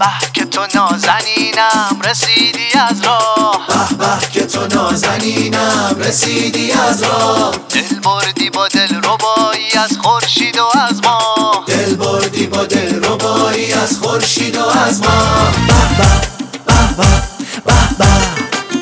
به که تو نازنینم رسیدی از راه، به که تو نازنینم رسیدی از راه. دل بردی با دل ربایی از خورشید و از ماه، دل بردی با دل ربایی از خورشید و از ماه. به به به به به به.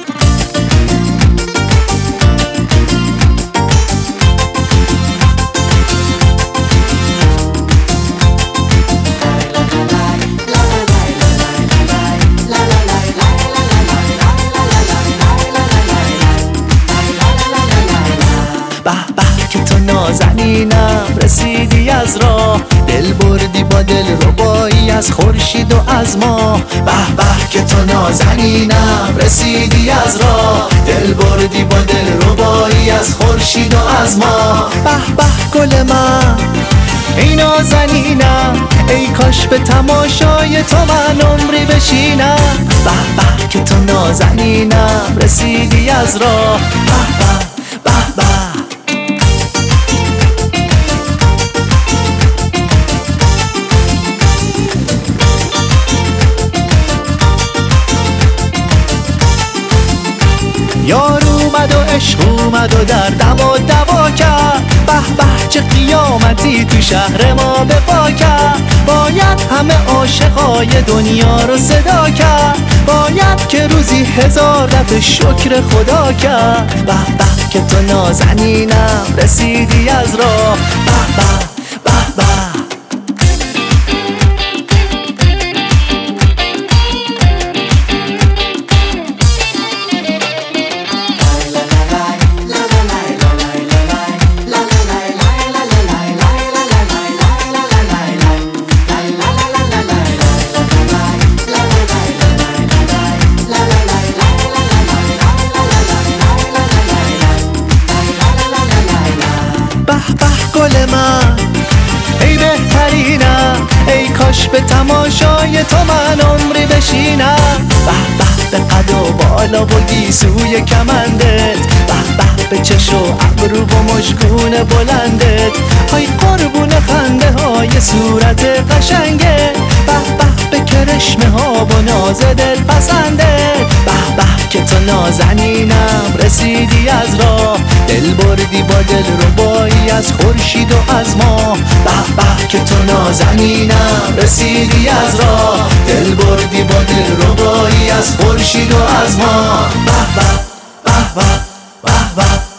که تو نازنینم رسیدی از راه، دل بردی با دل ربایی از خورشید و از ماه. به که تو نازنینم رسیدی از راه، دل بردی با دل ربایی از خورشید و از ماه. به گل من ای نازنینم، ای کاش به تماشای تو من عمری بشینم. به که تو نازنینم رسیدی از راه. به یار اومد و عشق اومد و در دما دوا کرد. به چه قیامتی تو شهر ما به پا کرد. باید همه عاشقای دنیا رو صدا کرد، باید که روزی 1000 دفعه شکر خدا کرد. به که تو نازنینم رسیدی از راه. به گل من ای بهترینم، ای کاش به تماشای تو من عمری بشینم. به قد و بالا و گیسوی کمندت، به چش و ابرو و مشکون بلندت، های قربون خنده های صورت قشنگت. به کرشمه ها و ناز دل پسندت. به که تو نازنینم رسیدی از راه، دل بردی با دل ربایی از خورشید و از ماه. به که تو نازنینم رسیدی از راه، دل بردی با دل ربایی از خورشید و از ماه. به